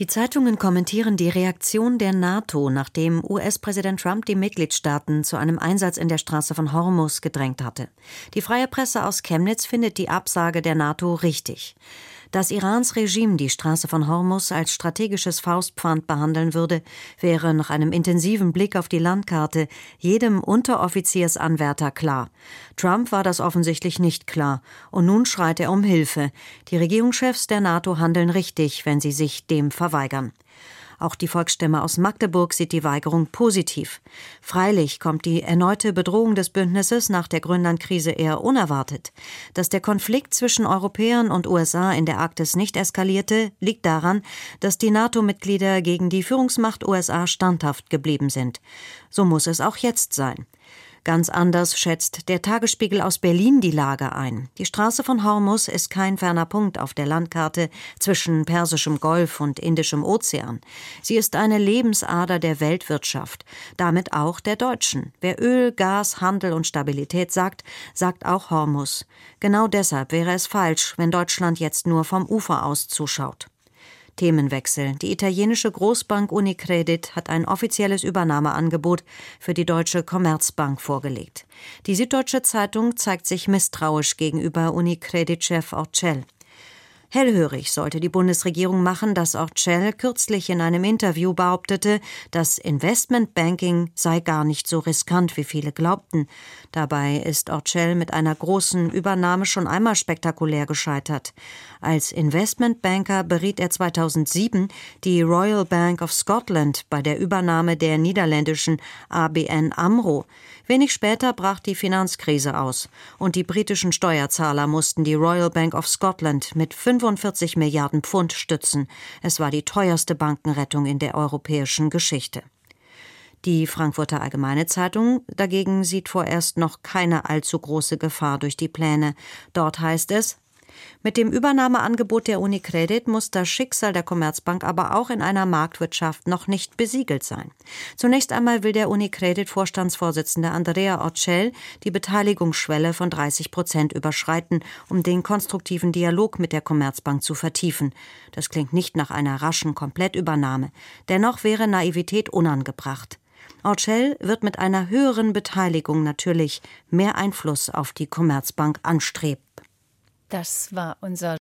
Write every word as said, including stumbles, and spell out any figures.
Die Zeitungen kommentieren die Reaktion der NATO, nachdem U S-Präsident Trump die Mitgliedstaaten zu einem Einsatz in der Straße von Hormuz gedrängt hatte. Die Freie Presse aus Chemnitz findet die Absage der NATO richtig. Dass Irans Regime die Straße von Hormuz als strategisches Faustpfand behandeln würde, wäre nach einem intensiven Blick auf die Landkarte jedem Unteroffiziersanwärter klar. Trump war das offensichtlich nicht klar. Und nun schreit er um Hilfe. Die Regierungschefs der NATO handeln richtig, wenn sie sich dem verweigern. Auch die Volksstimme aus Magdeburg sieht die Weigerung positiv. Freilich kommt die erneute Bedrohung des Bündnisses nach der Grönlandkrise eher unerwartet. Dass der Konflikt zwischen Europäern und U S A in der Arktis nicht eskalierte, liegt daran, dass die NATO-Mitglieder gegen die Führungsmacht U S A standhaft geblieben sind. So muss es auch jetzt sein. Ganz anders schätzt der Tagesspiegel aus Berlin die Lage ein. Die Straße von Hormuz ist kein ferner Punkt auf der Landkarte zwischen Persischem Golf und Indischem Ozean. Sie ist eine Lebensader der Weltwirtschaft, damit auch der deutschen. Wer Öl, Gas, Handel und Stabilität sagt, sagt auch Hormuz. Genau deshalb wäre es falsch, wenn Deutschland jetzt nur vom Ufer aus zuschaut. Themenwechsel. Die italienische Großbank Unicredit hat ein offizielles Übernahmeangebot für die deutsche Commerzbank vorgelegt. Die Süddeutsche Zeitung zeigt sich misstrauisch gegenüber Unicredit-Chef Orcel. Hellhörig sollte die Bundesregierung machen, dass Orcel kürzlich in einem Interview behauptete, das Investmentbanking sei gar nicht so riskant, wie viele glaubten. Dabei ist Orcel mit einer großen Übernahme schon einmal spektakulär gescheitert. Als Investmentbanker beriet er zweitausendsieben die Royal Bank of Scotland bei der Übernahme der niederländischen A B N AMRO. Wenig später brach die Finanzkrise aus und die britischen Steuerzahler mussten die Royal Bank of Scotland mit fünfundvierzig Milliarden Pfund stützen. Es war die teuerste Bankenrettung in der europäischen Geschichte. Die Frankfurter Allgemeine Zeitung dagegen sieht vorerst noch keine allzu große Gefahr durch die Pläne. Dort heißt es: Mit dem Übernahmeangebot der Unicredit muss das Schicksal der Commerzbank aber auch in einer Marktwirtschaft noch nicht besiegelt sein. Zunächst einmal will der Unicredit-Vorstandsvorsitzende Andrea Orcel die Beteiligungsschwelle von dreißig Prozent überschreiten, um den konstruktiven Dialog mit der Commerzbank zu vertiefen. Das klingt nicht nach einer raschen Komplettübernahme. Dennoch wäre Naivität unangebracht. Orcel wird mit einer höheren Beteiligung natürlich mehr Einfluss auf die Commerzbank anstreben. Das war unser